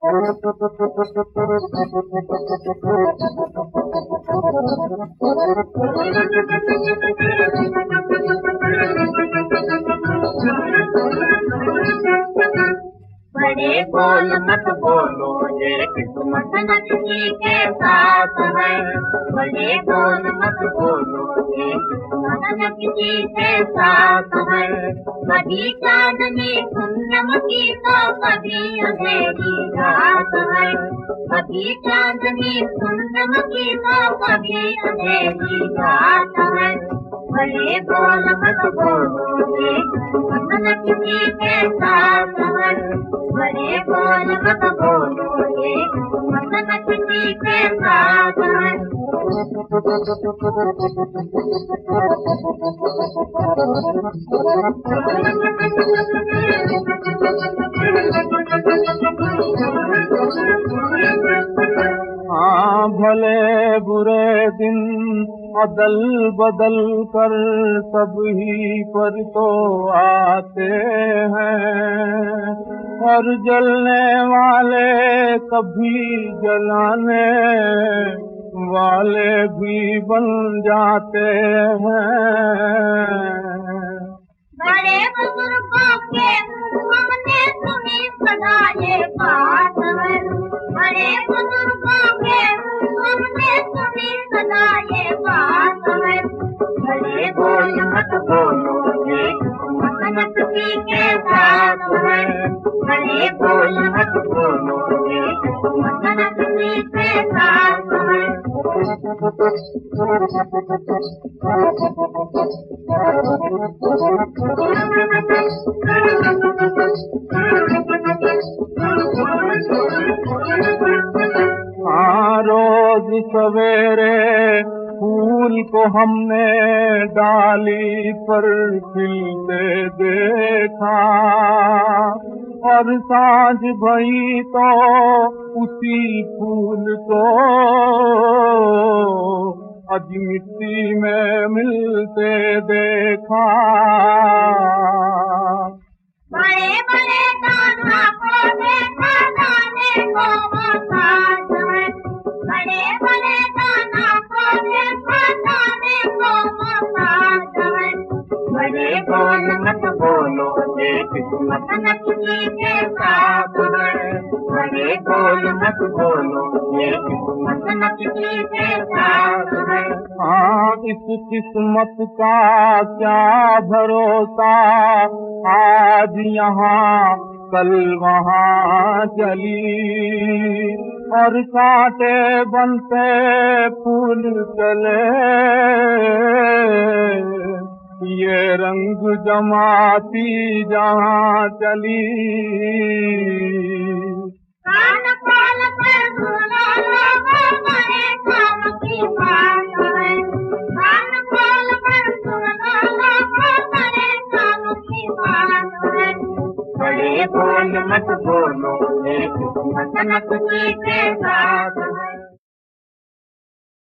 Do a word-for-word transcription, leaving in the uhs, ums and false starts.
बड़े बोल मत बोलो ये किस्मत न किसी के साथ है। बड़े बोल मत बोलो ये किस्मत न किसी के साथ है। कभी चांदनी पूनम की तो कभी अंधेरी रात है। कभी चांदनी पूनम की तो कभी अंधेरी रात है। बड़े बोल मत बोलो ये किस्मत न किसी के साथ है। बड़े बोल मत बोलो ये किस्मत न किसी के साथ है। हाँ भले बुरे दिन अदल बदल कर सब ही पर तो आते हैं, और जलने वाले कभी जलाने वाले भी बन जाते हैं। बड़े बुजुर्गों के हमने सुनी सदा ये बात है। बड़े बुजुर्गों के हमने सुनी सदा ये बात है। बड़े बोल मत बोलो ये किस्मत न किसी के साथ है। बड़े बोल मत बोलो ये किस्मत न किसी के साथ है। हाँ रोज सवेरे फूल को हमने डाली पर खिलते देखा, और सांझ भई तो उसी फूल को आज मिट्टी में मिलते देखा। बड़े बड़े दाना को देखा दाने को मोहताज है। बड़े बड़े दाना को देखा दाने को मोहताज है। बड़े बोल मत बोलो ये किस्मत न किसी के साथ है। बड़े बोल मत बोलो ये किस्मत न किसी के साथ है। हाँ इस किस्मत का क्या भरोसा, आज यहाँ कल वहाँ चली, और कांटे बनते फूल चले, ये रंग जमाती जहाँ चली। कान खोल कर सुनो लोगों बड़े काम की बात है। कान खोल कर सुनो लोगों बड़े काम की बात है। बड़े बोल मत बोलो ये किस्मत न किसी के साथ है।